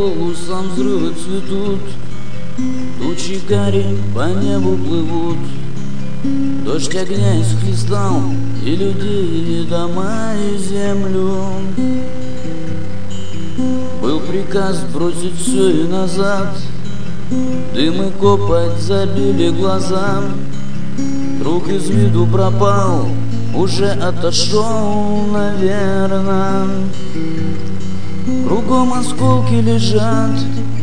полусам взрывы цветут, тучи гари по небу плывут. Дождь огня исхлестал и людей, и дома, и землю. Был приказ бросить все и назад, дым и копоть забили глаза. Друг из виду пропал, уже отошел, наверно. Кругом осколки лежат,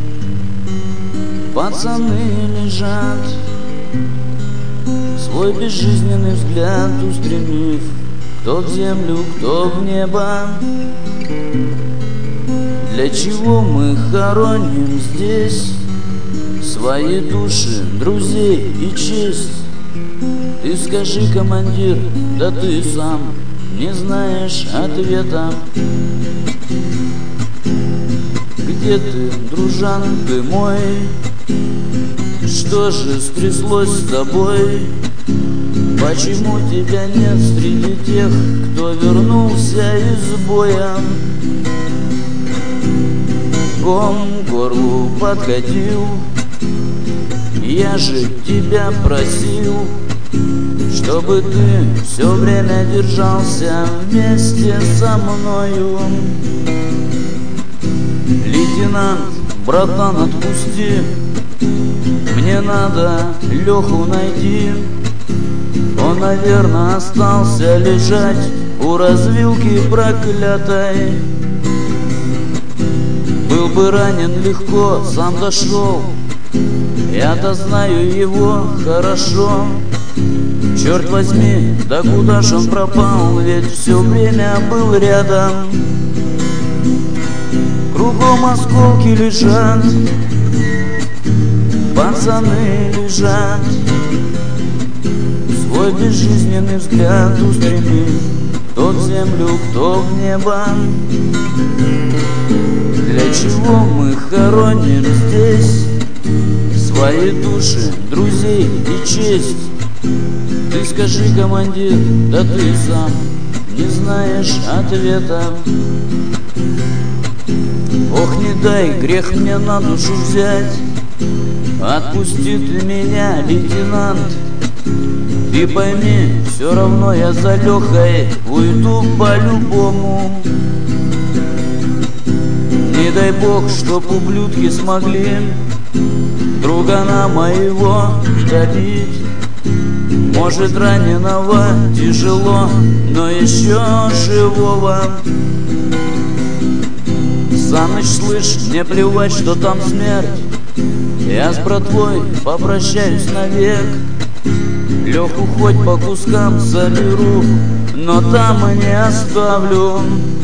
пацаны лежат, свой безжизненный взгляд устремив, кто в землю, кто в небо. Для чего мы хороним здесь свои души, друзей и честь? Ты скажи, командир, да ты сам не знаешь ответа. Где ты, дружан ты мой? Что же стряслось с тобой? Почему тебя нет среди тех, кто вернулся из боя? Ком к горлу подкатил, я же тебя просил, чтобы ты все время держался вместе со мною. Лейтенант, братан, отпусти, мне надо Леху найти. Он, наверное, остался лежать у развилки проклятой. Был бы ранен легко, сам дошел, я-то знаю его хорошо. Черт возьми, да куда ж он пропал, ведь все время был рядом. Кругом осколки лежат, пацаны лежат, свой безжизненный взгляд устремив, кто в землю, кто в небо. Для чего мы хороним здесь свои души, друзей и честь? Ты скажи, командир, да ты сам не знаешь ответа. Ох, не дай грех мне на душу взять, отпусти ты меня, лейтенант. Ты пойми, все равно я за Лехой уйду по-любому. Не дай бог, чтоб ублюдки смогли другана моего добить. Может, раненого тяжело, но еще живого. За ночь, слышь, мне плевать, что там смерть, я с братвой попрощаюсь навек. Леху хоть по кускам соберу, но там и не оставлю.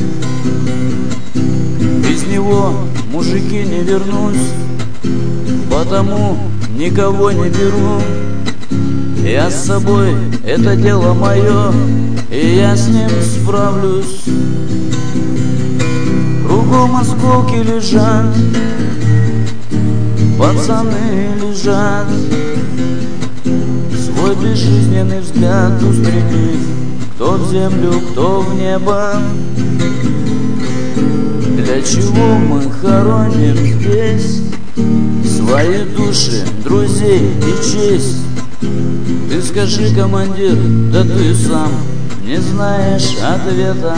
Без него, мужики, не вернусь, потому никого не беру. Я с собой, это дело мое, и я с ним справлюсь. Кругом осколки лежат, пацаны лежат, свой безжизненный взгляд устремив, кто в землю, кто в небо. Для чего мы хороним здесь свои души, друзей и честь? Ты скажи, командир, да ты сам не знаешь ответа.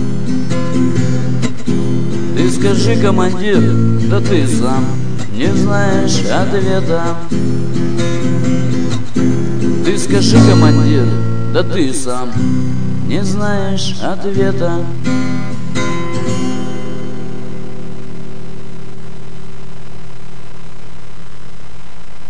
Ты скажи, командир, да ты сам не знаешь ответа. Ты скажи, командир, да ты сам не знаешь ответа.